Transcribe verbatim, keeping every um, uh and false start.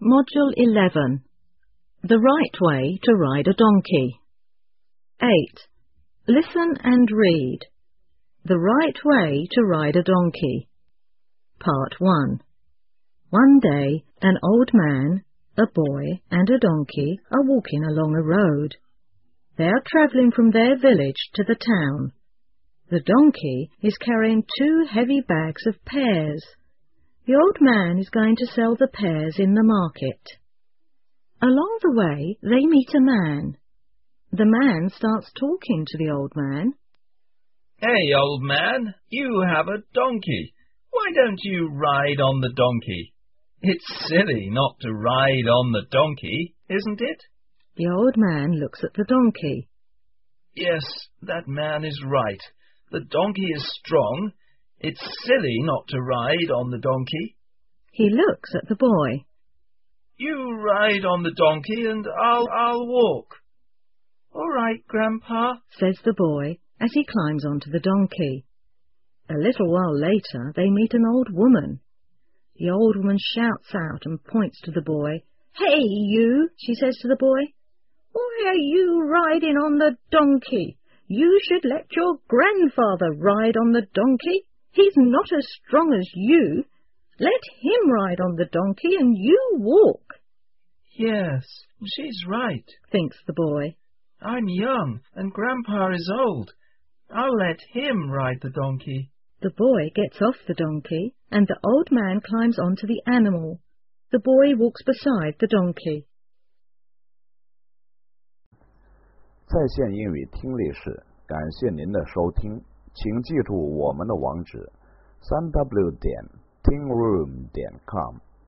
Module eleven. The right way to ride a donkey. eight. Listen and read. The right way to ride a donkey. Part one. One day, an old man, a boy and a donkey are walking along a road. They are travelling from their village to the town. The donkey is carrying two heavy bags of pears. The old man is going to sell the pears in the market. Along the way, they meet a man. The man starts talking to the old man. Hey, old man, you have a donkey. Why don't you ride on the donkey? It's silly not to ride on the donkey, isn't it? The old man looks at the donkey. Yes, that man is right. The donkey is strong. It's silly not to ride on the donkey. He looks at the boy. You ride on the donkey and I'll, I'll walk. All right, Grandpa, says the boy as he climbs onto the donkey. A little while later, they meet an old woman. The old woman shouts out and points to the boy. Hey, you, she says to the boy. Why are you riding on the donkey? You should let your grandfather ride on the donkey. He's not as strong as you. Let him ride on the donkey and you walk. Yes, she's right, thinks the boy. I'm young and Grandpa is old. I'll let him ride the donkey. The boy gets off the donkey and the old man climbs onto the animal. The boy walks beside the donkey. 在线英语听力室，感谢您的收听，请记住我们的网址：三 w 点 tingroom 点 com。